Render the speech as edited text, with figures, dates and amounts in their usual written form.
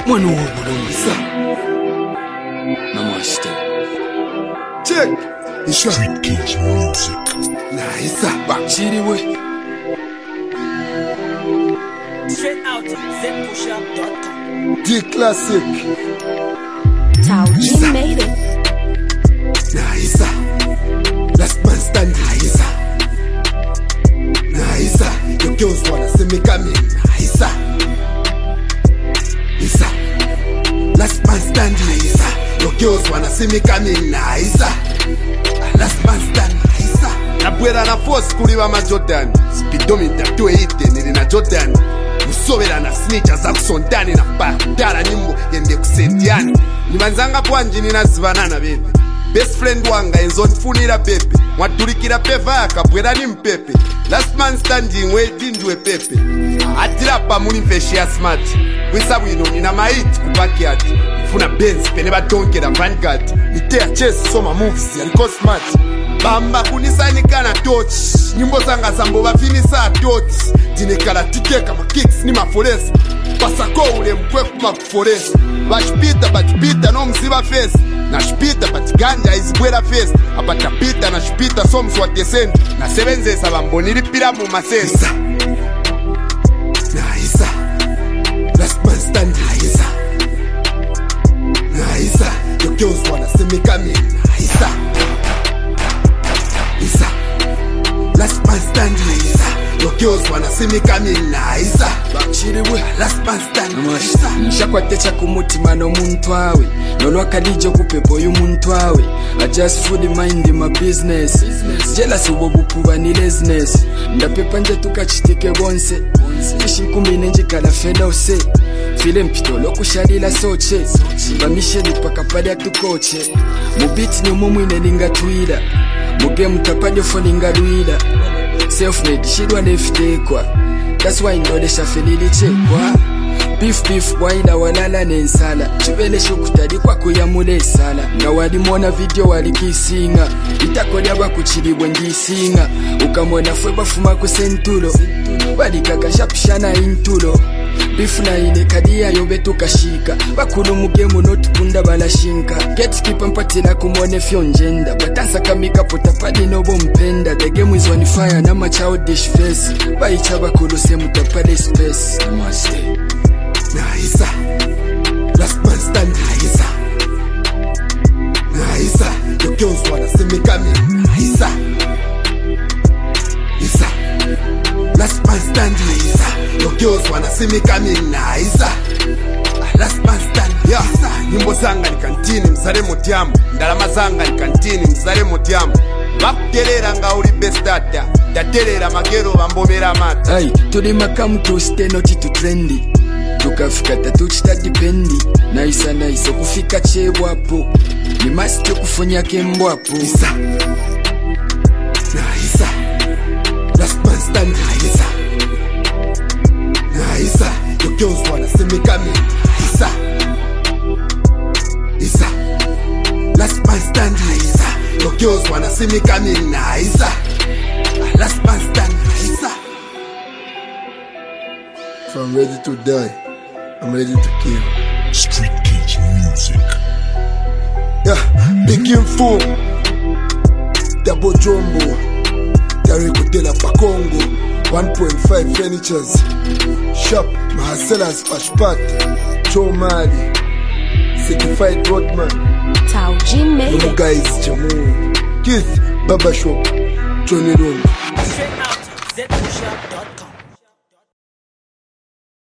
Mwana wa Burundi. Namaste. Check. Street Kids Music. Nice. Bakiriwe. Straight out zpushup.com. The classic. Taujin made it. Nice. Last man stand. Nice. Nice. The girls wanna see me coming. Nice. Nice. Last man stand. Nice. The girls wanna see me coming. Nice. Last man stand. Nice. Nabwera na force kuliwa ma Jordan. Speedometer 280 nili na Jordan. Musobera na snitcha za kusondani na patara nyimbo yende kusendiani. Nimanzanga bwanji ninazibanana bebe. Best friend wanga enzonfunira pepe. Mwaturikira peva yakabwera ni mpepe. Last man standing waiting ndwe pepe. Atirapa muli mfeshi ya smart. Wisabu ino nina maiti kubaki ati. Funa Benz pene badonkera Vanguard. Nitea chase soma movies yaliko smart. Bamba kunisanikana touch. Nyimbo zanga zambo bafinisa touch. Dinekala tike kama kicks ni maforesi. Pasako ule mkwe kuma kuforesi. Bachipita no mziba face. Nashipita batiganja izibwera face. Apatapita nashipita so mswatesenti. Na sevenze sabambo nilipira mu masesi. Naisa. Last man stand. Naisa. Naisa. The girls wanna see me coming. Naisa. Naisa. Last man stand. Naisa. The girls wanna see me coming. Naisa. Bakiriwe. Last man stand. Namaste. Nshakwatecha kumutima no muntu wawe. Nolwa kadijo kupepo y'umuntu wawe. I just fully mind my business. Jealous ubobukuba ni laziness. Ndapepa nje tukachitike bonse. Fishi kumine nje kala fedose. File mpitolo kushalila soche. Bamisheli paka pali atukoche. Mubiti ni umumwine linga tuila. Muge mutapadi foninga luila. Self-made shidwa nefitekwa. That's why ndolesha felili chekwa. Beef waila walala nensala. Chubele shokutali kwa kuyamule sala. Nga walimona video walikisinga. Itakolya bakuchilibwe ndisinga. Ukamona fwe bafuma kusentulo. Balikaka shapishana intulo. Beef na ile kadia yobe tukashika. Bakulu mugemu no tukunda balashinka. Gatekeeper mpatila kumone fyonjenda. Batansa kamika potapadi no bompenda. The game is on fire na ma childish face. Baicha bakulu se mutapade space. Namaste. Naisa. Last man stand. Naisa. Naisa. The girls wanna see me coming. Naisa. Naisa. Last man stand. Naisa. The girls wanna see me coming. Naisa. Last man stand. Yeah. Nyimbo zanga ni kantini msare motiamu. Ndalama zanga ni kantini msare motiamu. Bakuterera nga uli best data. Daterera magero bambomera mata. Ay, tuli makamu tu stay noti tu trendy. Tukafika tatu chita dipendi. Naisa kufika chebwapo. Ni masike kufonya kembwapo. Naisa. Naisa. Last man stand. Naisa. Naisa. The girls wanna see me coming. Naisa. Naisa. Last man stand. Naisa. The girls wanna see me coming. Naisa. Last man stand. Naisa. If I'm ready to die, I'm ready to kill. Street Kids Music. Yeah, big info. Double jumbo. Tarikutela pa Congo. 1.5 furnitures. Shop, Mahaselas Pashpat. Joe Mali. Certified Roadman. Taujin made No it. guys, Jamu. Keith, Baba Shop. Johnny Room. Straight out zpushup.com.